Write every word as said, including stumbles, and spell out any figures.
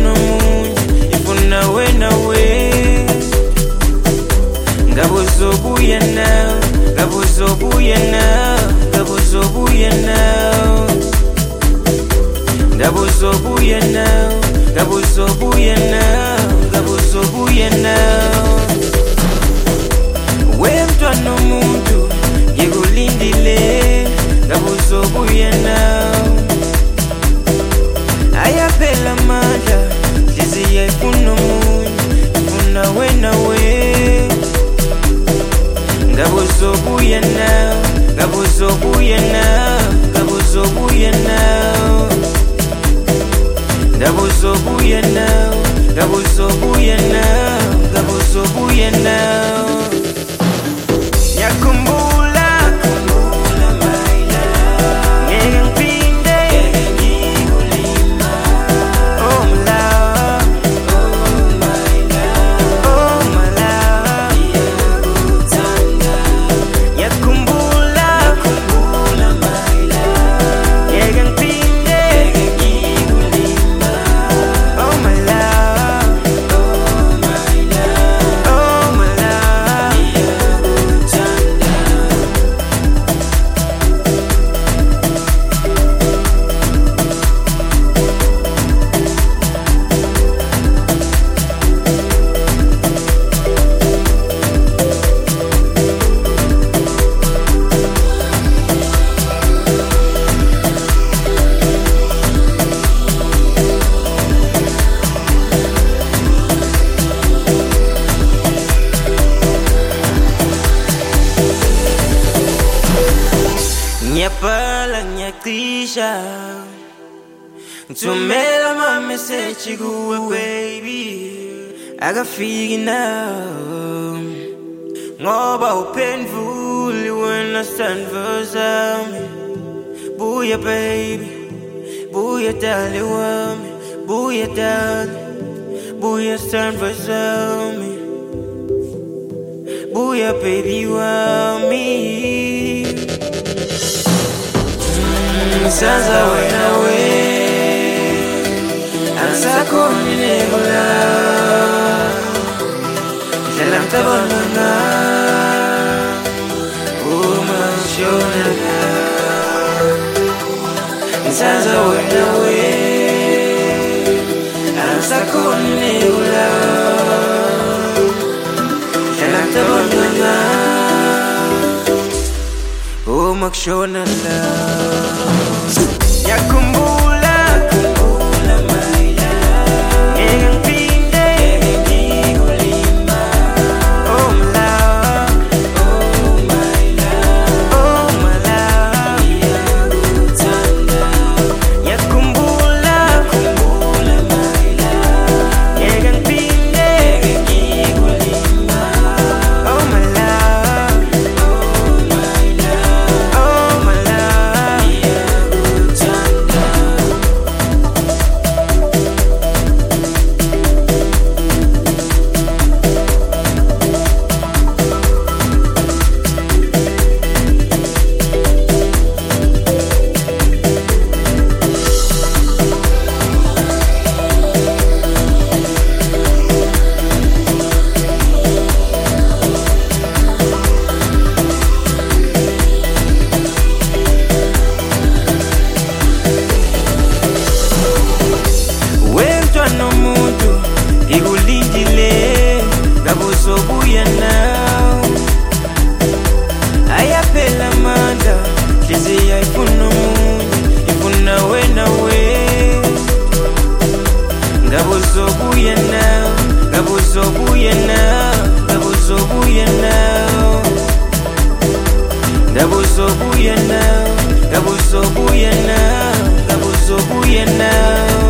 ifuna munye ifuna wena we ngabuzobuya now ngabuzobuya now ngabuzobuya now ngabuzobuya now ngabuzobuya now ngabuzobuya now we mntwana womuntu ngikulindile ngabuzobuya now ayaphela amandla hliziyo ifuna munye ifuna wena we ngabuzobuya now ngabuzobuya now ngabuzobuya now ngabuzobuya now ngabuzobuya now ngabuzobuya now yakhumbula khumbula my love ngeke ngiphinde ngikulima oh my love oh my love oh my love yakuthanda yakhumbula khumbula my love ngeke ngiphinde ngikulima oh my love oh my love oh my love yakuthanda ngiyabhala ngiyacisha ngithumela ama-message kuwe baby akafiki now ngoba uphendvuli wena sandvo zami buya baby buya dali wami buya dali buya sandvo zami buya baby wami Sanza wena we Ansakhona nebula Ndlela mtabonana Uma shonana Sanza wena we Ansakhona nebula Ndlela mtabonana Uma shonana yakhumbula khumbula my love ngeke ngiphinde ngikulima oh my love oh my love oh my love yakuthanda yakhumbula khumbula my love ngeke ngiphinde ngikulima oh my love oh my love oh my love yakuthanda ngabuzobuya now ayaphela amandla hliziyo ifuna munye ifuna wena we ngabuzobuya now ngabuzobuya now ngabuzobuya now ngabuzobuya now ngabuzobuya now ngabuzobuya now